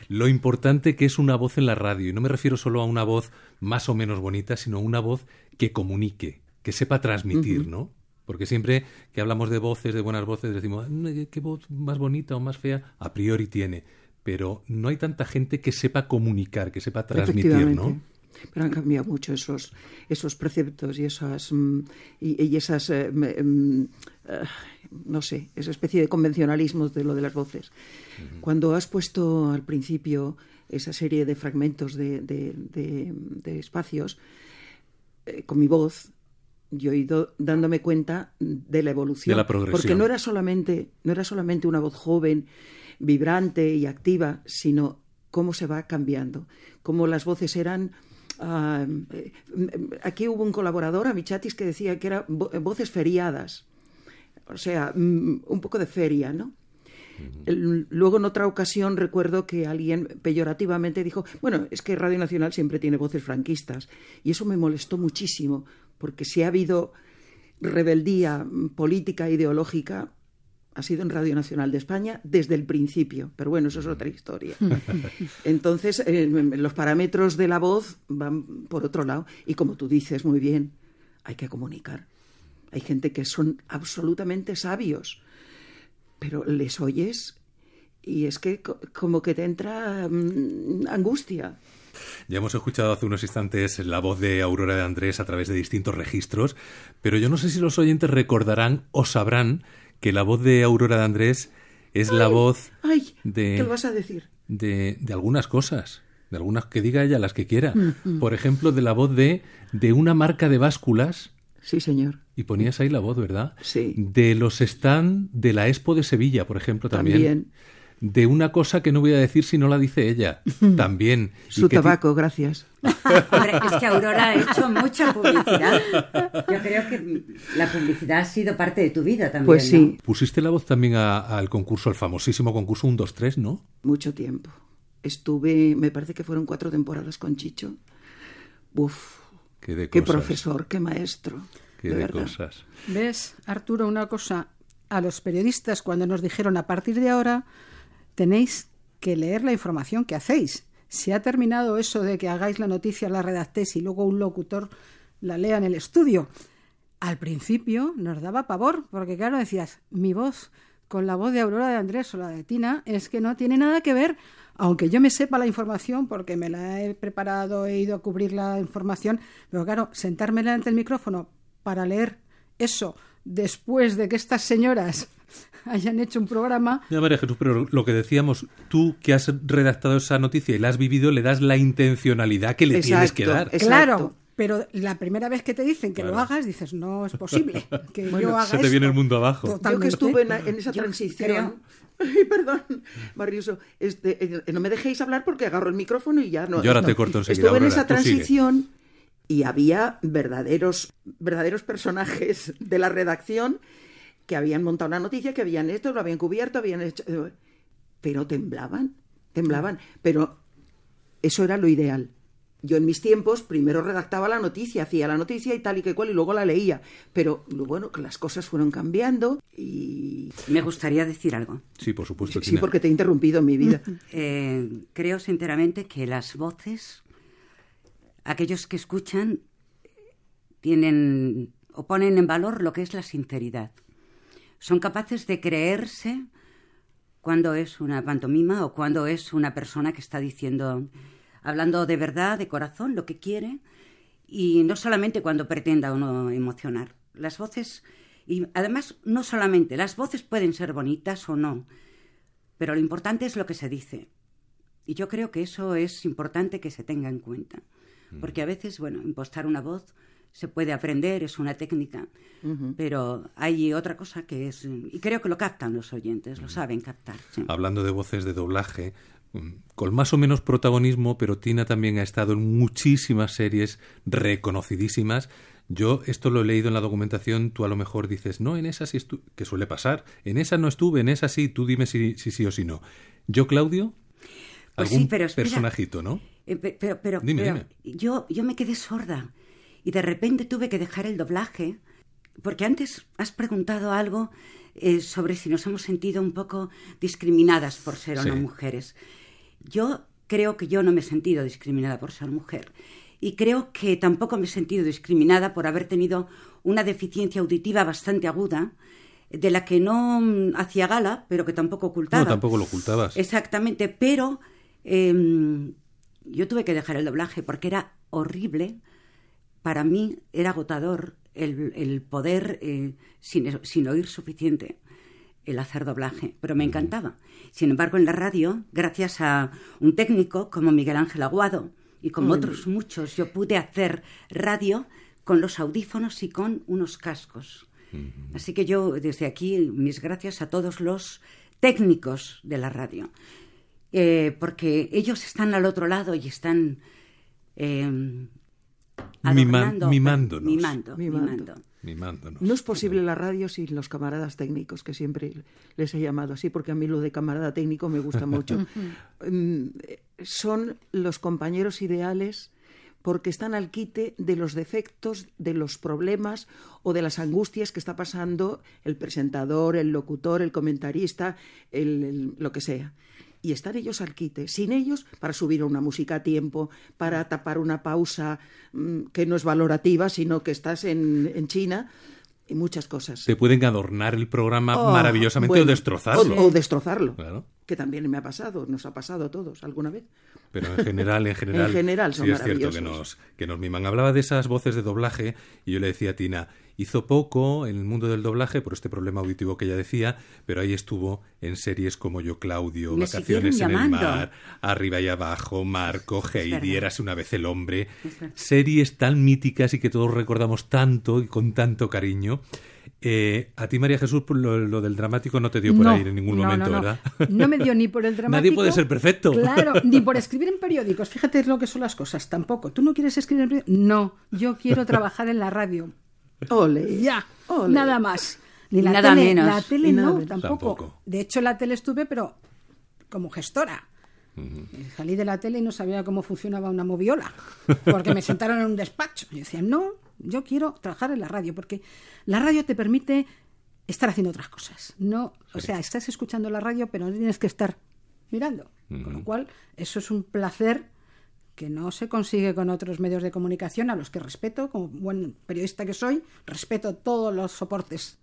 lo importante que es una voz en la radio. Y no me refiero solo a una voz más o menos bonita, sino a una voz que comunique, que sepa transmitir, ¿no? Porque siempre que hablamos de voces, de buenas voces, decimos, ¿qué voz más bonita o más fea? A priori tiene. Pero no hay tanta gente que sepa comunicar, que sepa transmitir, ¿no? Pero han cambiado mucho esos preceptos y esas no sé, esa especie de convencionalismos de lo de las voces. Cuando has puesto al principio esa serie de fragmentos de espacios con mi voz, yo he ido dándome cuenta de la evolución, de la progresión. porque no era solamente una voz joven, vibrante y activa, sino cómo se va cambiando, cómo las voces eran. Aquí hubo un colaborador, Amichatis, que decía que eran voces feriadas, o sea, un poco de feria, ¿no? Luego en otra ocasión recuerdo que alguien peyorativamente dijo, bueno, es que Radio Nacional siempre tiene voces franquistas, y eso me molestó muchísimo, porque si ha habido rebeldía política, ideológica, ha sido en Radio Nacional de España desde el principio, pero bueno, eso es otra historia. Entonces, los parámetros de la voz van por otro lado, y como tú dices muy bien, hay que comunicar. Hay gente que son absolutamente sabios, pero les oyes y es que como que te entra angustia. Ya hemos escuchado hace unos instantes la voz de Aurora de Andrés a través de distintos registros, pero yo no sé si los oyentes recordarán o sabrán que la voz de Aurora de Andrés es la voz de... ¿Qué lo vas a decir? De algunas cosas, de algunas que diga ella, las que quiera. Por ejemplo, de la voz de una marca de básculas. Sí, señor. Y ponías ahí la voz, ¿verdad? Sí. De los stand de la Expo de Sevilla, por ejemplo, también. De una cosa que no voy a decir si no la dice ella, también. Su tabaco, gracias. Hombre, es que Aurora ha hecho mucha publicidad. Yo creo que la publicidad ha sido parte de tu vida también. Pues sí. ¿no? Pusiste la voz también al concurso, al famosísimo concurso 1, 2, 3, ¿no? Mucho tiempo. Estuve, me parece que fueron 4 temporadas con Chicho. Uf, qué profesor, qué maestro. Qué de cosas. ¿Ves, Arturo, una cosa? A los periodistas, cuando nos dijeron a partir de ahora tenéis que leer la información que hacéis. Si ha terminado eso de que hagáis la noticia, la redactéis y luego un locutor la lea en el estudio. Al principio nos daba pavor, porque claro, decías, mi voz con la voz de Aurora de Andrés o la de Tina es que no tiene nada que ver, aunque yo me sepa la información porque me la he preparado, he ido a cubrir la información, pero claro, sentarme delante del micrófono para leer eso después de que estas señoras hayan hecho un programa... Ya, María Jesús, pero lo que decíamos, tú que has redactado esa noticia y la has vivido, le das la intencionalidad que le tienes que dar. Exacto. Claro, pero la primera vez que te dicen que lo hagas, dices, no es posible que yo haga se te viene el mundo abajo. Totalmente. Yo que estuve en esa transición... Ay, perdón, Mariuso, no me dejéis hablar porque agarro el micrófono y ya no... Yo ahora te corto enseguida. Estuve en esa transición y había verdaderos personajes de la redacción que habían montado una noticia, que habían esto, lo habían cubierto, habían hecho... Pero temblaban. Pero eso era lo ideal. Yo en mis tiempos primero redactaba la noticia, hacía la noticia y tal y que cual, y luego la leía. Pero bueno, que las cosas fueron cambiando y... Me gustaría decir algo. Sí, por supuesto. Sí, porque te he interrumpido en mi vida. Creo sinceramente que las voces, aquellos que escuchan, tienen o ponen en valor lo que es la sinceridad. Son capaces de creerse cuando es una pantomima o cuando es una persona que está hablando de verdad, de corazón, lo que quiere, y no solamente cuando pretenda uno emocionar. Las voces, y además no solamente, las voces pueden ser bonitas o no, pero lo importante es lo que se dice. Y yo creo que eso es importante que se tenga en cuenta. Porque a veces, impostar una voz se puede aprender, es una técnica, pero hay otra cosa que es... Y creo que lo captan los oyentes, lo saben captar. Sí. Hablando de voces de doblaje, con más o menos protagonismo, pero Tina también ha estado en muchísimas series reconocidísimas. Yo esto lo he leído en la documentación, tú a lo mejor dices, no, en esa sí estuve, que suele pasar, en esa no estuve, en esa sí, tú dime si sí o si no. Yo, Claudio, pues algún sí, pero espera, personajito, ¿no? Dime. Yo me quedé sorda y de repente tuve que dejar el doblaje, porque antes has preguntado algo sobre si nos hemos sentido un poco discriminadas por ser o no mujeres. Yo creo que yo no me he sentido discriminada por ser mujer. Y creo que tampoco me he sentido discriminada por haber tenido una deficiencia auditiva bastante aguda, de la que no hacía gala, pero que tampoco ocultaba. No, tampoco lo ocultabas. Exactamente, pero yo tuve que dejar el doblaje porque era horrible. Para mí era agotador el poder, sin oír suficiente, el hacer doblaje, pero me encantaba. Sin embargo, en la radio, gracias a un técnico como Miguel Ángel Aguado y como otros muchos, yo pude hacer radio con los audífonos y con unos cascos. Así que yo, desde aquí, mis gracias a todos los técnicos de la radio, porque ellos están al otro lado y están mimándonos. No es posible la radio sin los camaradas técnicos, que siempre les he llamado así, porque a mí lo de camarada técnico me gusta mucho. Son los compañeros ideales porque están al quite de los defectos, de los problemas o de las angustias que está pasando el presentador, el locutor, el comentarista, lo que sea. Y están ellos al quite. Sin ellos, para subir una música a tiempo, para tapar una pausa que no es valorativa, sino que estás en China, y muchas cosas. Te pueden adornar el programa maravillosamente, o destrozarlo. O destrozarlo. Claro. Que también me ha pasado, nos ha pasado a todos alguna vez. Pero en general en general son sí es cierto que nos miman. Hablaba de esas voces de doblaje y yo le decía a Tina, hizo poco en el mundo del doblaje por este problema auditivo que ella decía, pero ahí estuvo en series como Yo Claudio, Vacaciones en el mar, Arriba y Abajo, Marco, Heidi, Érase una vez el hombre. Series tan míticas y que todos recordamos tanto y con tanto cariño. A ti, María Jesús, lo del dramático no te dio por ahí en ningún momento, ¿verdad? No me dio ni por el dramático. Nadie puede ser perfecto. Claro, ni por escribir en periódicos. Fíjate lo que son las cosas. Tampoco. ¿Tú no quieres escribir en periódicos? No, yo quiero trabajar en la radio. Ole. Ya, ole. Nada más. Ni la nada tele, menos. La tele no, Tampoco. De hecho, la tele estuve, pero como gestora. Salí de la tele y no sabía cómo funcionaba una moviola, porque me sentaron en un despacho. Y decía, no, yo quiero trabajar en la radio, porque la radio te permite estar haciendo otras cosas. No, o sea, estás escuchando la radio, pero no tienes que estar mirando. Con lo cual, eso es un placer que no se consigue con otros medios de comunicación, a los que respeto, como buen periodista que soy, respeto todos los soportes